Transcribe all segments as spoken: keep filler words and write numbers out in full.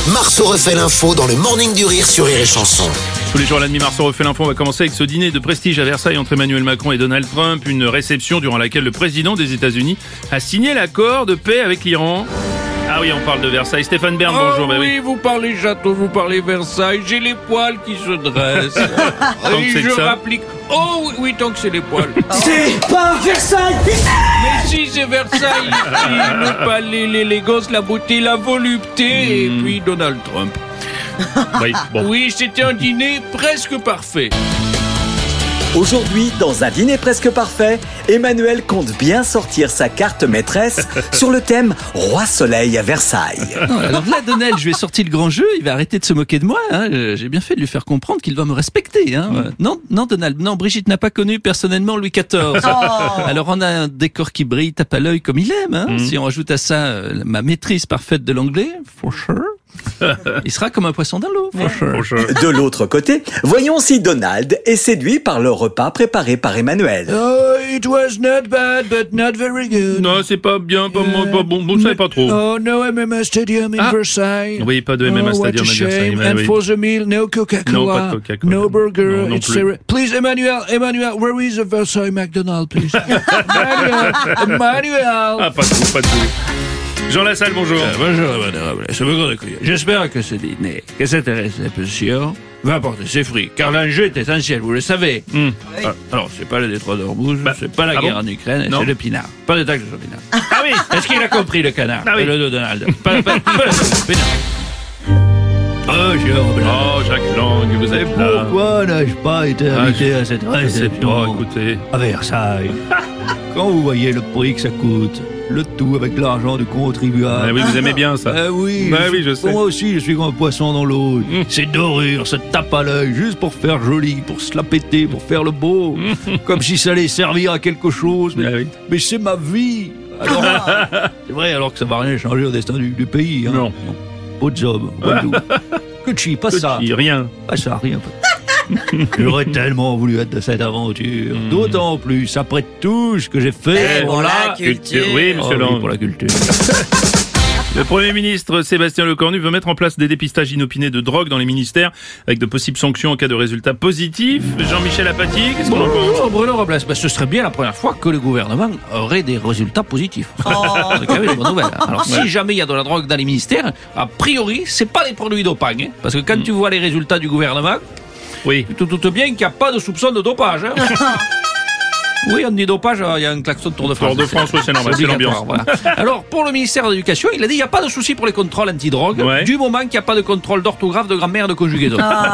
Marceau refait l'info dans le Morning du Rire sur Rire et Chanson. Tous les jours à la demi, Marceau refait l'info. On va commencer avec ce dîner de prestige à Versailles entre Emmanuel Macron et Donald Trump. Une réception durant laquelle le président des États-Unis a signé l'accord de paix avec l'Iran. Ah oui, on parle de Versailles. Stéphane Bern, oh bonjour. Oui, bah oui, vous parlez château, vous parlez Versailles. J'ai les poils qui se dressent. Tant que c'est je que ça. rapplique. Oh oui, oui, tant que c'est les poils. C'est pas Versailles, putain! Mais si, c'est Versailles ici. Le palais, l'élégance, la beauté, la volupté. Et puis Donald Trump. oui, bon. Oui, c'était un dîner presque parfait. Aujourd'hui, dans un dîner presque parfait, Emmanuel compte bien sortir sa carte maîtresse sur le thème Roi Soleil à Versailles. Non, alors là, Donald, je lui ai sorti le grand jeu, il va arrêter de se moquer de moi. Hein. J'ai bien fait de lui faire comprendre qu'il va me respecter. Hein. Mm. Non, non, Donald, non, Brigitte n'a pas connu personnellement Louis quatorze. Oh. Alors on a un décor qui brille, tape à l'œil comme il aime. Hein. Mm. Si on rajoute à ça euh, ma maîtrise parfaite de l'anglais, for sure. Il sera comme un poisson dans l'eau. For sure. De l'autre côté, voyons si Donald est séduit par le repas préparé par Emmanuel. Oh, it was not bad, but not very good. Non, c'est pas bien, pas, uh, pas bon, vous savez pas trop. Oh, no M M A Stadium in ah. Versailles. Oui, pas de M M A oh, Stadium à Versailles. And oui. for the meal, no Coca-Cola, non, pas de Coca-Cola. no burger. Non, non it's plus. a... Please, Emmanuel, Emmanuel, where is the Versailles McDonald's, please? Emmanuel, Emmanuel. Ah, pas tout, pas tout. Jean Lassalle, bonjour. Euh, bonjour, madame. Je me grande couille. J'espère que ce dîner, que cette réception va apporter ses fruits, car l'enjeu est essentiel, vous le savez. Mm. Oui. Alors, c'est pas le détroit d'Ormuz, bah, c'est pas la ah guerre bon en Ukraine, non. c'est le pinard. Pas de taxe sur le pinard. Ah oui. Est-ce qu'il a compris le canard? Ah oui. Le de Donald. Pas, pas, pas le pinard. Bonjour, oh, Jacques Lang, vous êtes là. Pourquoi n'ai-je pas été Ah, invité je- à cette Je sais pas, réception écoutez. à Versailles? Quand vous voyez le prix que ça coûte, le tout avec l'argent du contribuable. Ah oui, vous aimez bien ça. Ah oui, Ah je- oui, je sais. moi aussi je suis comme un poisson dans l'eau. Mm. C'est dorure, ça tape à l'œil, juste pour faire joli, pour se la péter, pour faire le beau. Comme si ça allait servir à quelque chose. Mais, Ah oui. mais c'est ma vie. Alors, c'est vrai, alors que ça va rien changer au destin du, du pays. Hein. Non. Beau job, bon Que chi, pas ça. Petit, rien. Pas ça, rien. J'aurais tellement voulu être de cette aventure. Mm. D'autant plus après tout ce que j'ai fait. Eh, pour la culture. Oui, Oh monsieur oui, Lang. pour la culture. Le Premier ministre Sébastien Lecornu veut mettre en place des dépistages inopinés de drogue dans les ministères avec de possibles sanctions en cas de résultats positifs. Jean-Michel Apathy, qu'est-ce qu'on en pense? Bonjour, Bruno Robles. Ben, ce serait bien la première fois que le gouvernement aurait des résultats positifs. C'est quand même une bonne nouvelle. Alors, si jamais il y a de la drogue dans les ministères, a priori, c'est pas des produits dopants. Hein, parce que quand tu vois les résultats du gouvernement, Oui. tu te doutes bien qu'il n'y a pas de soupçon de dopage. Hein. Oui, on dit dopage, il y a un klaxon de Tour de France. Tour de France, oui, c'est normal, c'est obligatoire, l'ambiance. voilà. Alors, pour le ministère de l'Éducation, il a dit qu'il n'y a pas de souci pour les contrôles antidrogue, Ouais. du moment qu'il n'y a pas de contrôle d'orthographe, de grammaire, de conjugaison.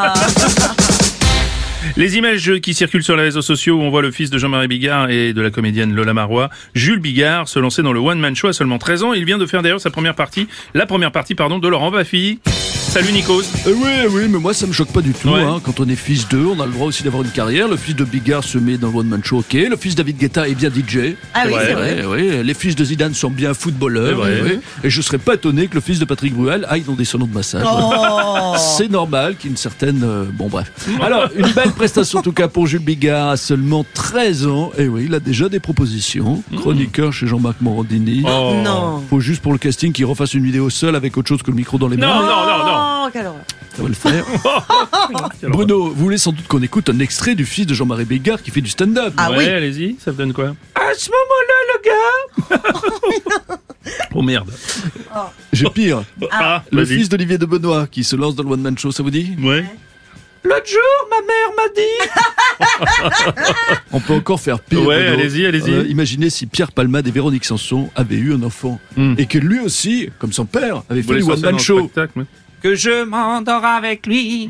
Les images qui circulent sur les réseaux sociaux où on voit le fils de Jean-Marie Bigard et de la comédienne Lola Marois, Jules Bigard, se lancer dans le one-man show à seulement treize ans. Il vient de faire d'ailleurs sa première partie, la première partie, pardon, de Laurent Baffy. Salut Nikos. Euh, oui, oui, mais moi ça me choque pas du tout. Ouais. Hein. Quand on est fils d'eux, on a le droit aussi d'avoir une carrière. Le fils de Bigard se met dans le One Man Show, ok. Le fils de David Guetta est bien D J. Ah oui, vrai, c'est vrai. Ouais, ouais. Les fils de Zidane sont bien footballeurs. C'est vrai. ouais. Et je serais pas étonné que le fils de Patrick Bruel aille dans des salons de massage. Oh. C'est normal qu'il y ait une certaine... euh, Bon bref. Alors, une belle prestation en tout cas pour Jules Bigard à seulement treize ans. Et oui, il a déjà des propositions. Chroniqueur chez Jean-Marc Morandini. Oh. Non. Faut juste pour le casting qu'il refasse une vidéo seul avec autre chose que le micro dans les mains. Non, non, non, non. Oh, quelle horreur. Ça va le faire. Bruno, vous voulez sans doute qu'on écoute un extrait du fils de Jean-Marie Bigard qui fait du stand-up. Ah ouais, oui. allez-y, ça vous donne quoi? À ce moment-là, le gars, Oh merde. J'ai pire. Ah, Le vas-y. fils d'Olivier de Benoît qui se lance dans le One Man Show, ça vous dit? Ouais. l'autre jour, ma mère m'a dit... On peut encore faire pire. Ouais, Bruno. allez-y, allez-y. Euh, imaginez si Pierre Palmade et Véronique Sanson avaient eu un enfant. Hmm. Et que lui aussi, comme son père, avait Vous fait voulez du One sortir dans Man le Show. spectacle, mais- que je m'endors avec lui.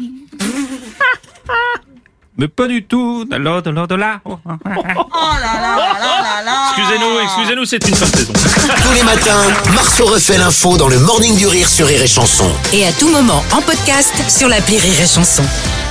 Mais pas du tout, de là, de là, de là. Oh là là là là là. Excusez-nous, excusez-nous, c'est une fin de saison. Tous les matins, Marceau refait l'info dans le Morning du Rire sur Rire et Chanson. Et à tout moment en podcast sur l'appli Rire et Chanson.